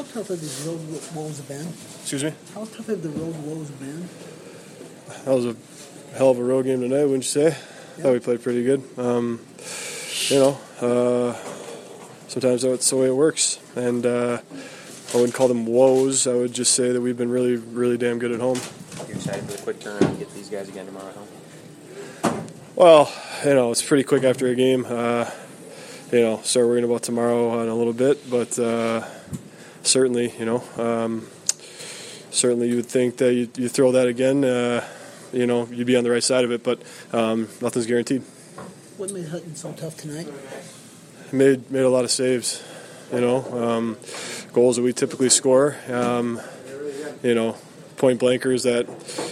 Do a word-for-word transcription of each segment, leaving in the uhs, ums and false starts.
tough have these road woes been? Excuse me? How tough have the road woes been? That was a hell of a road game tonight, wouldn't you say? I thought we played pretty good. Um, you know, uh, sometimes that's the way it works. And uh, I wouldn't call them woes. I would just say that we've been really, really damn good at home. You're excited for the quick turnaround and get these guys again tomorrow at home? Well, you know, it's pretty quick after a game. Uh, you know, start worrying about tomorrow in a little bit. But uh, certainly, you know, um, certainly you would think that you, you throw that again, uh, you know, you'd be on the right side of it. But um, nothing's guaranteed. What made Hutton so tough tonight? Made made a lot of saves, you know, um, goals that we typically score, um, you know, point blankers that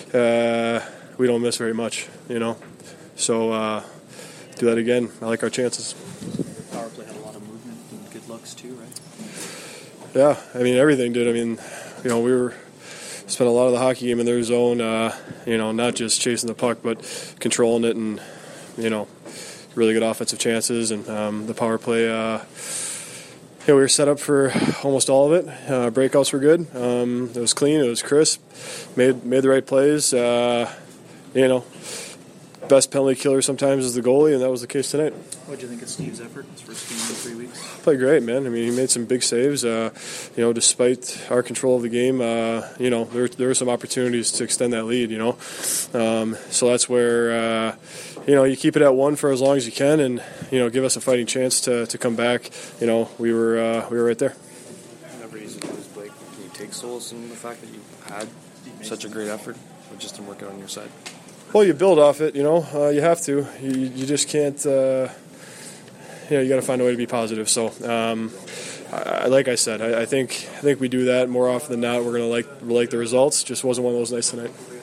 uh, we don't miss very much, you know. So uh, do that again. I like our chances. The power play had a lot of movement and good looks too, right? Yeah, I mean everything did. I mean, you know, we were spent a lot of the hockey game in their zone, uh, you know, not just chasing the puck, but controlling it and, you know, really good offensive chances, and um, the power play, uh, yeah, we were set up for almost all of it. Uh, breakouts were good. Um, it was clean. It was crisp. Made made the right plays. Uh, you know, best penalty killer sometimes is the goalie, and that was the case tonight. What did you think of Steve's effort his first game in three weeks? Played great, man. I mean, he made some big saves. Uh, you know, despite our control of the game, uh, you know, there there were some opportunities to extend that lead. You know, um, so that's where. Uh, You know, you keep it at one for as long as you can, and you know, give us a fighting chance to, to come back. You know, we were uh, we were right there. Never easy to lose, Blake. Can you take solace in the fact that you had such a great effort, but just didn't work out on your side? Well, you build off it. You know, uh, you have to. You you just can't. Uh, you know, you got to find a way to be positive. So, um, I, like I said, I, I think I think we do that more often than not. We're gonna like like the results. Just wasn't one of those nights tonight.